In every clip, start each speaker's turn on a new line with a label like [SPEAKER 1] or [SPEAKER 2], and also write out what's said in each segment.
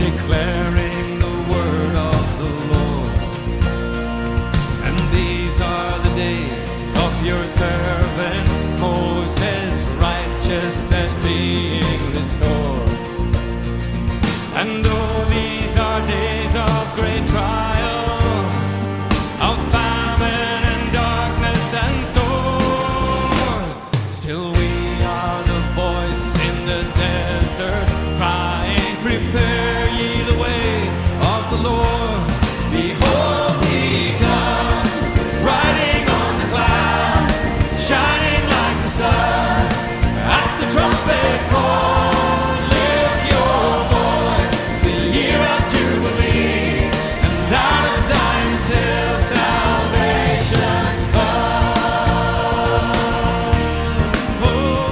[SPEAKER 1] declaring the word of the Lord. And these are the days of your servant Moses, righteousness being restored. And though these are days of great trial, of famine and darkness and sword, still we are the voice in the desert, crying, prepare ye the way of the Lord. Behold, he comes, riding on the clouds, shining like the sun. At the trumpet call, lift your voice, the year of Jubilee, and out of Zion till salvation comes. Oh,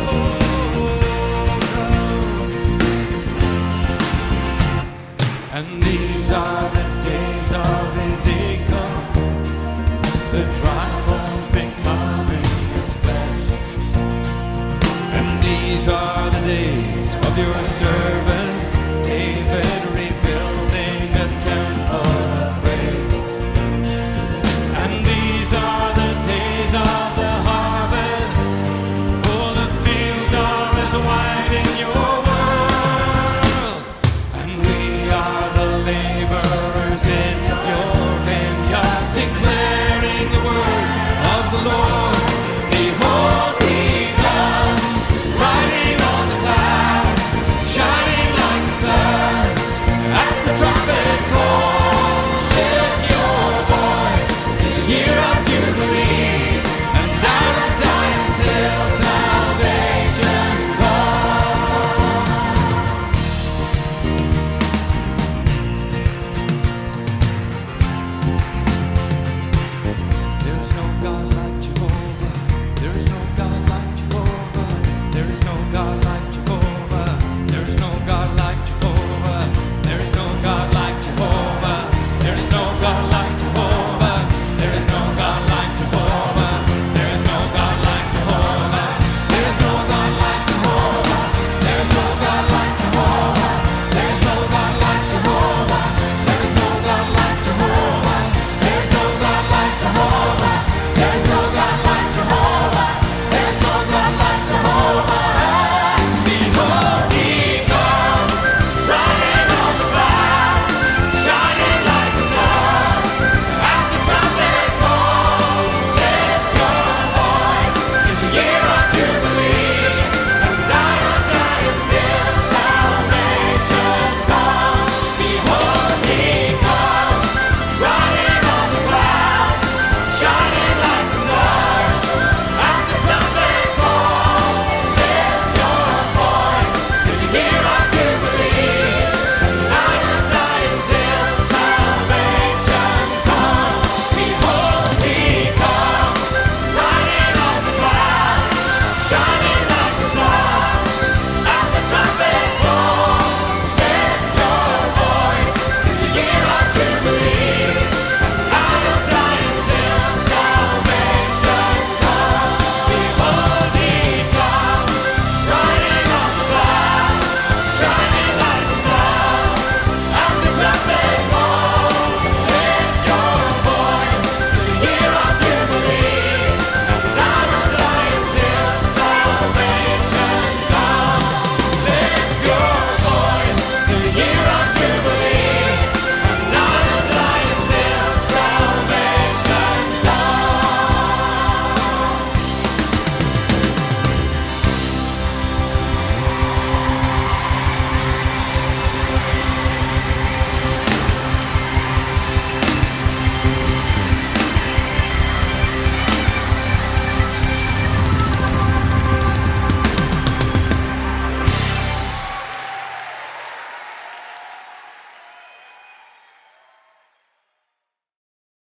[SPEAKER 1] and these are the days of Ezekiel, the dry bones becoming his flesh. And these are the days of your servant